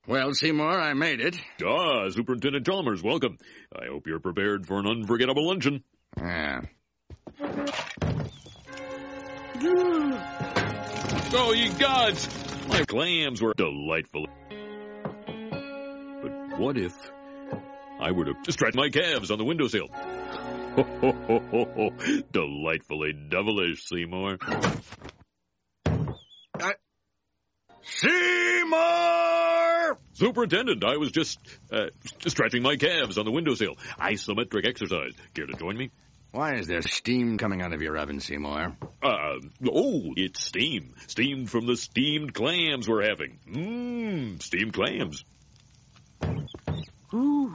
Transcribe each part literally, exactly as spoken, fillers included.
Well, Seymour, I made it. Ah, Superintendent Chalmers, welcome. I hope you're prepared for an unforgettable luncheon. Yeah. Oh, ye gods! My clams were delightful. But what if I were to distract my calves on the windowsill? Ho, ho, ho, ho, ho. Delightfully devilish, Seymour. I... Seymour! Superintendent, I was just uh, stretching my calves on the windowsill. Isometric exercise. Care to join me? Why is there steam coming out of your oven, Seymour? Uh, oh, it's steam. Steam from the steamed clams we're having. Mmm, steamed clams. Ooh.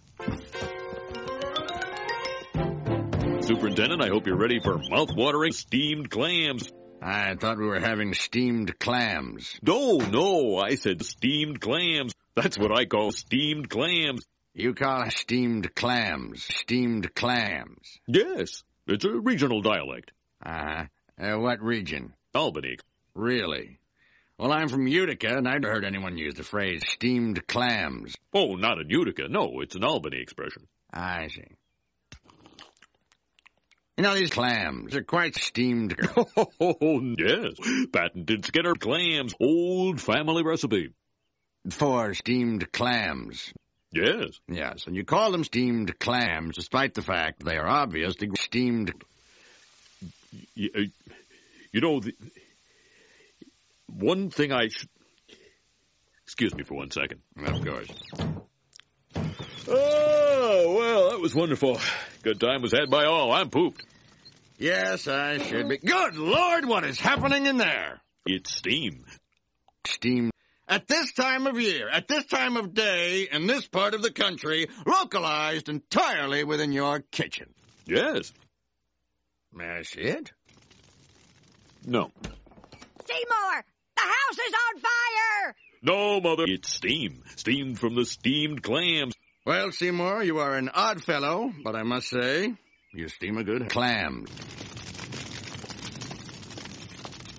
Superintendent, I hope you're ready for mouth-watering steamed clams. I thought we were having steamed clams. No, no, I said steamed clams. That's what I call steamed clams. You call steamed clams steamed clams? Yes, it's a regional dialect. Uh-huh. Uh, what region? Albany. Really? Well, I'm from Utica, and I'd heard anyone use the phrase steamed clams. Oh, not in Utica. No, it's an Albany expression. I see. You know, these clams are quite steamed. Oh, yes. Patented Skinner clams. Old family recipe. For steamed clams. Yes. Yes, and you call them steamed clams despite the fact they are obviously steamed. You, you know, the, one thing I should... Excuse me for one second. Of course. Oh, well, that was wonderful. Good time was had by all. I'm pooped. Yes, I should be. Good Lord, what is happening in there? It's steam. Steam. At this time of year, at this time of day, in this part of the country, localized entirely within your kitchen. Yes. May I see it? No. Seymour! The house is on fire! No, Mother. It's steam. Steam from the steamed clams. Well, Seymour, you are an odd fellow, but I must say, you steam a good clams.